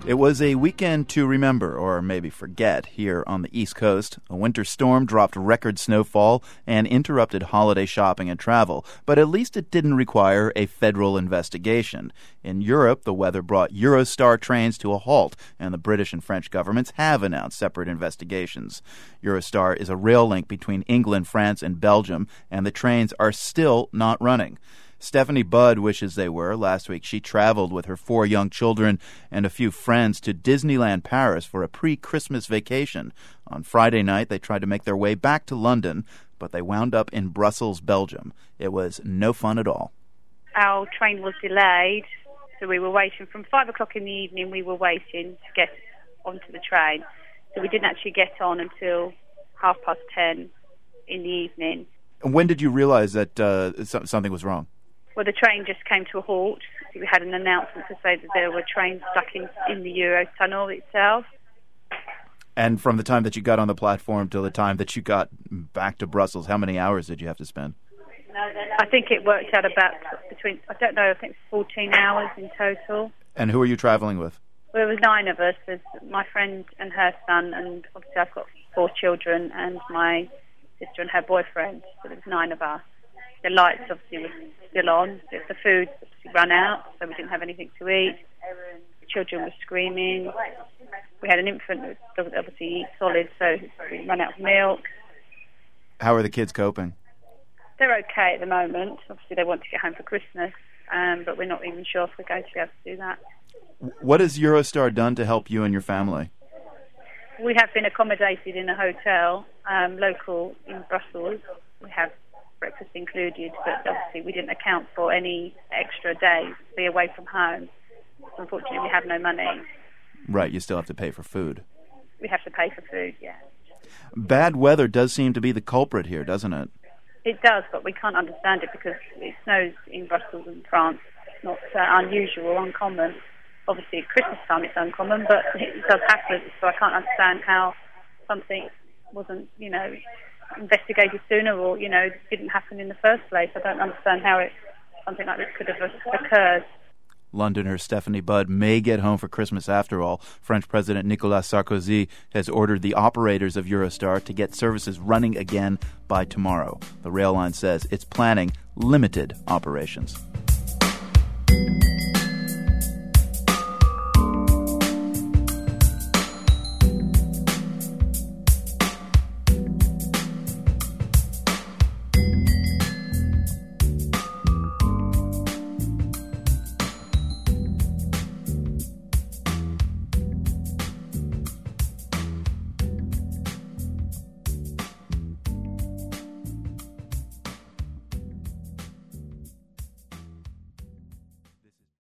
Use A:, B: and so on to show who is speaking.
A: It was a weekend to remember, or maybe forget, here on the East Coast. A winter storm dropped record snowfall and interrupted holiday shopping and travel, but at least it didn't require a federal investigation. In Europe, the weather brought Eurostar trains to a halt, and the British and French governments have announced separate investigations. Eurostar is a rail link between England, France, and Belgium, and the trains are still not running. Stephanie Budd wishes they were. Last week, she traveled with her 4 young children and a few friends to Disneyland Paris for a pre-Christmas vacation. On Friday night, they tried to make their way back to London, but they wound up in Brussels, Belgium. It was no fun at all.
B: Our train was delayed, so we were waiting. From 5 o'clock in the evening, we were waiting to get onto the train. So we didn't actually get on until 10:30 in the evening.
A: When did you realize that something was wrong?
B: Well, the train just came to a halt. We had an announcement to say that there were trains stuck in the Eurotunnel itself.
A: And from the time that you got on the platform till the time that you got back to Brussels, how many hours did you have to spend?
B: I think it worked out about between, I don't know, I think 14 hours in total.
A: And who are you traveling with?
B: Well, there was 9 of us. There's my friend and her son, and obviously I've got 4 children, and my sister and her boyfriend. So there was 9 of us. The lights obviously were still on. The food obviously ran out, so we didn't have anything to eat. The children were screaming. We had an infant that doesn't obviously eat solid, so we ran out of milk.
A: How are the kids coping?
B: They're okay at the moment. Obviously they want to get home for Christmas, but we're not even sure if we're going to be able to do that.
A: What has Eurostar done to help you and your family?
B: We have been accommodated in a hotel, local in Brussels. We have breakfast included, but obviously we didn't account for any extra days to be away from home. So unfortunately, we have no money.
A: Right, you still have to pay for food.
B: We have to pay for food, yeah. Bad
A: weather does seem to be the culprit here, doesn't it?
B: It does, but we can't understand it because it snows in Brussels and France. It's not unusual, uncommon. Obviously, at Christmas time it's uncommon, but it does happen, so I can't understand how something wasn't, investigated sooner or, didn't happen in the first place. I don't understand how something like this could have occurred.
A: Londoner Stephanie Budd may get home for Christmas after all. French President Nicolas Sarkozy has ordered the operators of Eurostar to get services running again by tomorrow. The rail line says it's planning limited operations.